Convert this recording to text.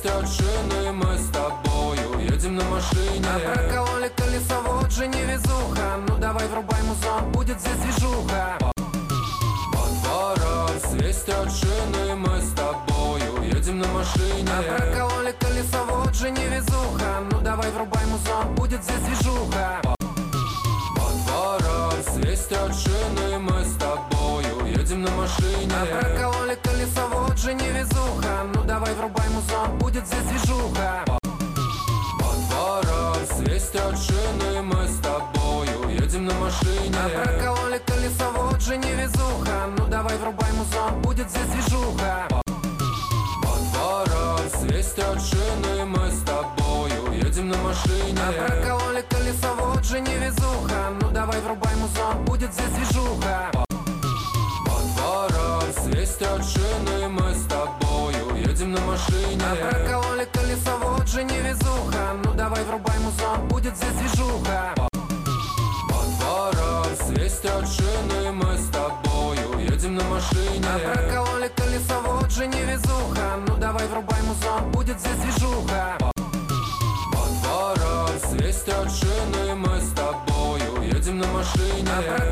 свистят шины, мы с тобою едем на машине. Прокололи колесо, вот же невезуха. Ну давай врубай музон, будет здесь движуха. По дворам свистят шины, мы с тобою едем на машине. Прокололи колесо, вот же невезуха. Ну давай врубай музон, будет здесь движуха. По дворам свистят шины, мы с тобою едем на машине. Прокололи колесо, вот же невезуха. Ну давай врубай музон, будет здесь движуха. По дворам свистят шины, мы с тобою едем на машине. Прокололи колесо, вот же невезуха. Ну давай врубай музон, будет здесь движуха. По дворам свистят шины, мы с тобою едем на машине. Прокололи колесо, вот же невезуха. Ну давай врубай музон, будет здесь движуха. По дворам свистят шины, мы с тобою едем на машине. Прокололи колесо, вот же невезуха. Ну давай врубай музон, будет здесь движуха. По дворам свистят шины, мы с тобою едем на машине. Прокололи колесо, вот же невезуха. Ну давай врубай музон, будет здесь движуха. По дворам свистят шины, мы с тобою едем на машине.